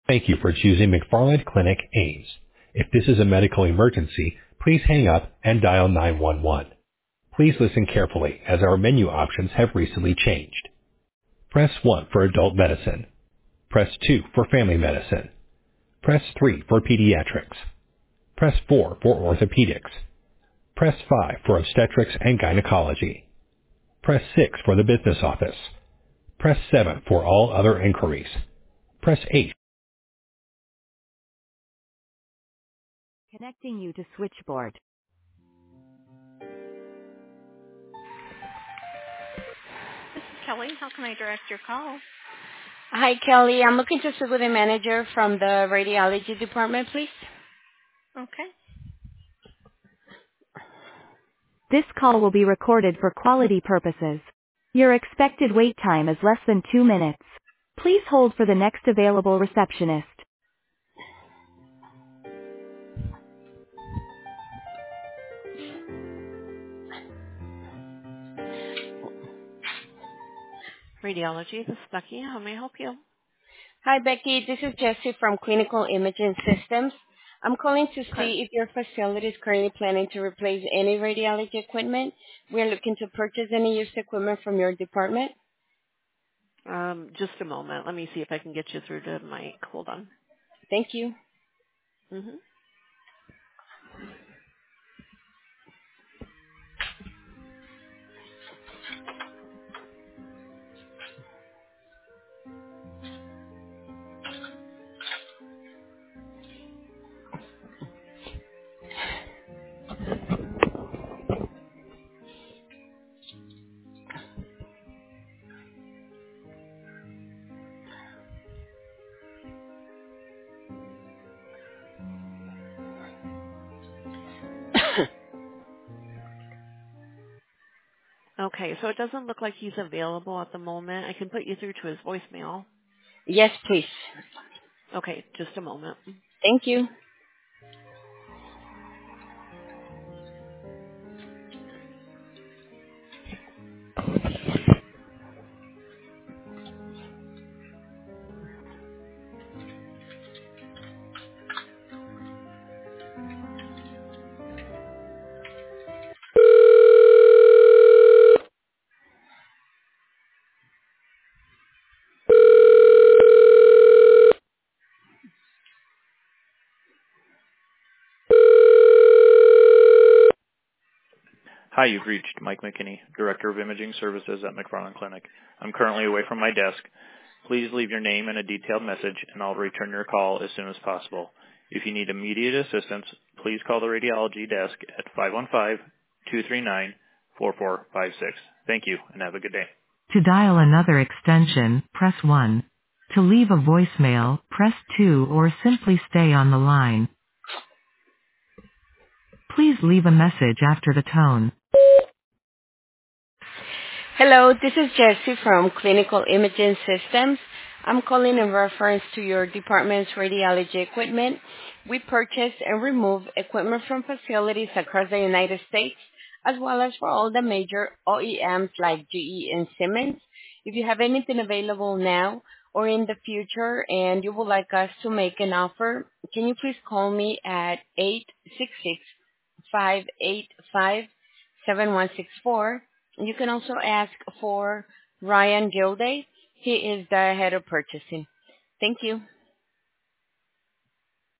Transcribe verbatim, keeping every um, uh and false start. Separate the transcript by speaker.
Speaker 1: Thank you for choosing McFarland Clinic Ames. If this is a medical emergency, please hang up and dial nine one one. Please listen carefully as our menu options have recently changed. Press one for adult medicine. Press two for family medicine. Press three for pediatrics. Press four for orthopedics. Press five for obstetrics and gynecology. Press six for the business office. Press seven for all other inquiries. Press eight. Connecting you to switchboard.
Speaker 2: This is Kelly. How can I direct your call?
Speaker 3: Hi, Kelly. I'm looking to speak with a manager from the radiology department, please.
Speaker 2: Okay.
Speaker 1: This call will be recorded for quality purposes. Your expected wait time is less than two minutes. Please hold for the next available receptionist.
Speaker 2: Radiology, this is Becky. How may I help you?
Speaker 3: Hi, Becky. This is Jessie from Clinical Imaging Systems. I'm calling to
Speaker 2: Okay.
Speaker 3: see if your facility is currently planning to replace any radiology equipment. We're looking to purchase any used equipment from your department.
Speaker 2: Um, just a moment. Let me see if I can get you through to Mike. Hold on.
Speaker 3: Thank you.
Speaker 2: Mm-hmm. Okay, so it doesn't look like he's available at the moment. I can put you through to his voicemail.
Speaker 3: Yes, please.
Speaker 2: Okay, just a moment.
Speaker 3: Thank you.
Speaker 4: Hi, you've reached Mike McKinney, Director of Imaging Services at McFarland Clinic. I'm currently away from my desk. Please leave your name and a detailed message, and I'll return your call as soon as possible. If you need immediate assistance, please call the radiology desk at five one five, two three nine, four four five six. Thank you, and have a good day.
Speaker 5: To dial another extension, press one. To leave a voicemail, press two or simply stay on the line. Please leave a message after the tone.
Speaker 3: Hello, this is Jessie from Clinical Imaging Systems. I'm calling in reference to your department's radiology equipment. We purchase and remove equipment from facilities across the United States, as well as for all the major O E Ms like G E and Siemens. If you have anything available now or in the future and you would like us to make an offer, can you please call me at eight six six, five eight five, seven one six four. You can also ask for Ryan Gilday. He is the head of purchasing. Thank you.